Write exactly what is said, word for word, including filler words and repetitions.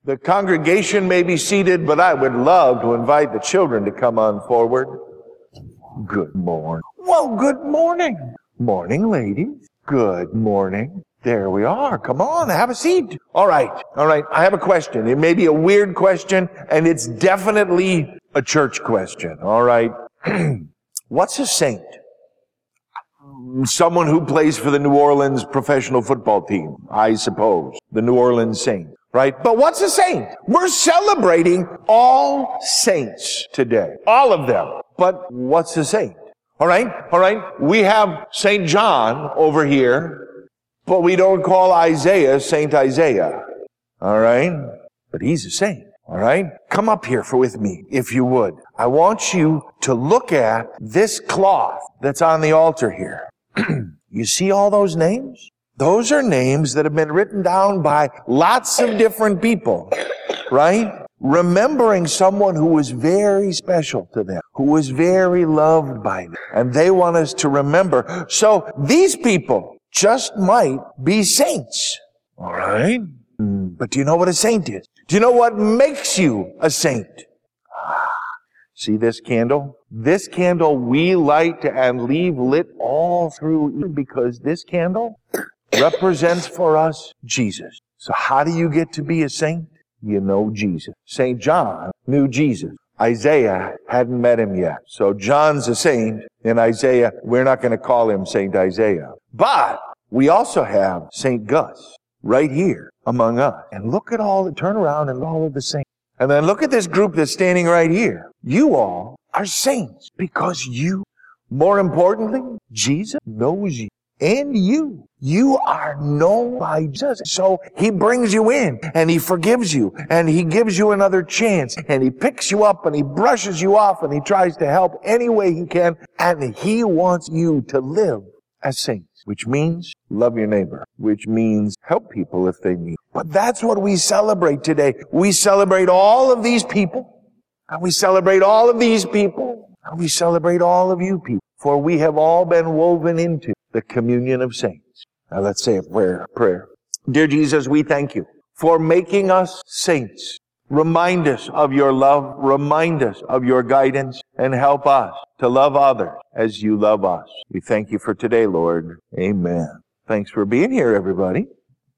The congregation may be seated, but I would love to invite the children to come on forward. Good morning. Well, good morning. Morning, ladies. Good morning. There we are. Come on, have a seat. All right. All right. I have a question. It may be a weird question, and it's definitely a church question. All right. What's a saint? Someone who plays for the New Orleans professional football team, I suppose. The New Orleans Saints, right? But what's a saint? We're celebrating all saints today. All of them. But what's a saint? All right? All right? We have Saint John over here, but we don't call Isaiah Saint Isaiah. All right? But he's a saint. All right? Come up here for with me, if you would. I want you to look at this cloth that's on the altar here. You see all those names? Those are names that have been written down by lots of different people, right? Remembering someone who was very special to them, who was very loved by them. And they want us to remember. So these people just might be saints. All right? But do you know what a saint is? Do you know what makes you a saint? See this candle? This candle we light and leave lit all through because this candle represents for us Jesus. So how do you get to be a saint? You know Jesus. Saint John knew Jesus. Isaiah hadn't met him yet. So John's a saint, and Isaiah, we're not going to call him Saint Isaiah. But we also have Saint Gus right here among us. And look at all the, turn around and all of the saints. And then look at this group that's standing right here. You all are saints because you, more importantly, Jesus knows you and you. You are known by Jesus. So he brings you in and he forgives you and he gives you another chance and he picks you up and he brushes you off and he tries to help any way he can. And he wants you to live as saints, which means love your neighbor, which means help people if they need. But that's what we celebrate today. We celebrate all of these people, and we celebrate all of these people, and we celebrate all of you people, for we have all been woven into the communion of saints. Now let's say a prayer. prayer. Dear Jesus, we thank you for making us saints. Remind us of your love, remind us of your guidance, and help us to love others as you love us. We thank you for today, Lord. Amen. Thanks for being here, everybody.